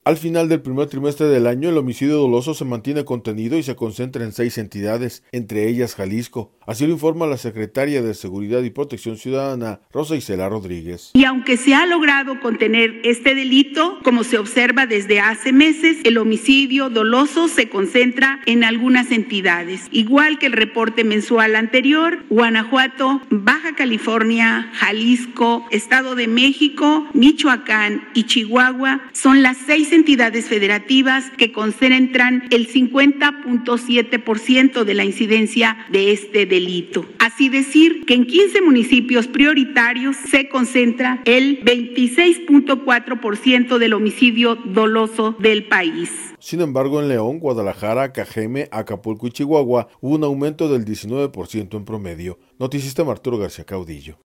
Al final del primer trimestre del año, el homicidio doloso se mantiene contenido y se concentra en 6 entidades, entre ellas Jalisco. Así lo informa la secretaria de Seguridad y Protección Ciudadana, Rosa Isela Rodríguez. Y aunque se ha logrado contener este delito, como se observa desde hace meses, el homicidio doloso se concentra en algunas entidades. Igual que el reporte mensual anterior, Guanajuato, Baja California, Jalisco, Estado de México, Michoacán y Chihuahua son las 6 entidades federativas que concentran el 50.7% de la incidencia de este delito. Así decir que en 15 municipios prioritarios se concentra el 26.4% del homicidio doloso del país. Sin embargo, en León, Guadalajara, Cajeme, Acapulco y Chihuahua hubo un aumento del 19% en promedio. Noticista Arturo García Caudillo.